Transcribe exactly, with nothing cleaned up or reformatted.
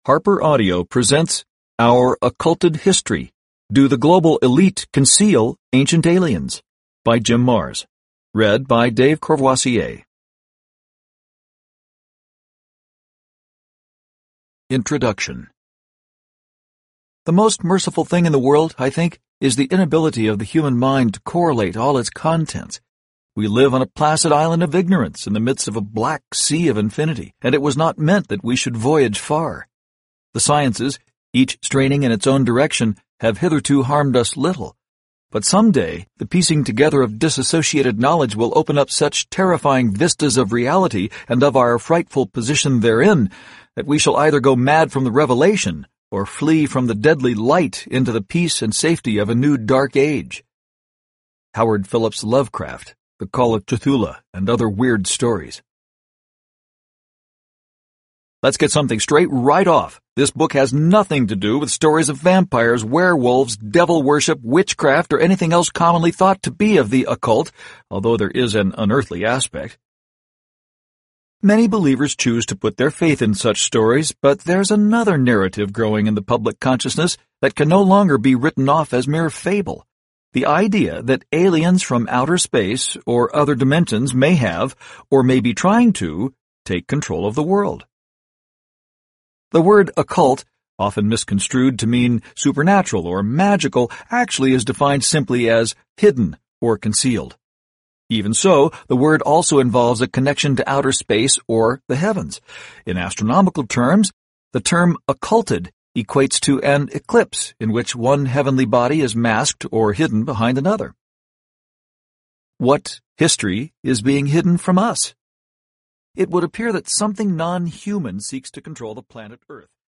Harper Audio presents Our Occulted History. Do the Global Elite Conceal Ancient Aliens? By Jim Marrs. Read by Dave Courvoisier. Introduction. The most merciful thing in the world, I think, is the inability of the human mind to correlate all its contents. We live on a placid island of ignorance in the midst of a black sea of infinity, and it was not meant that we should voyage far. The sciences, each straining in its own direction, have hitherto harmed us little. But someday, the piecing together of disassociated knowledge will open up such terrifying vistas of reality and of our frightful position therein, that we shall either go mad from the revelation or flee from the deadly light into the peace and safety of a new dark age. Howard Phillips Lovecraft, The Call of Cthulhu, and Other Weird Stories. Let's get something straight right off. This book has nothing to do with stories of vampires, werewolves, devil worship, witchcraft, or anything else commonly thought to be of the occult, although there is an unearthly aspect. Many believers choose to put their faith in such stories, but there's another narrative growing in the public consciousness that can no longer be written off as mere fable. The idea that aliens from outer space or other dimensions may have, or may be trying to, take control of the world. The word occult, often misconstrued to mean supernatural or magical, actually is defined simply as hidden or concealed. Even so, the word also involves a connection to outer space or the heavens. In astronomical terms, the term occulted equates to an eclipse in which one heavenly body is masked or hidden behind another. What history is being hidden from us? It would appear that something non-human seeks to control the planet Earth.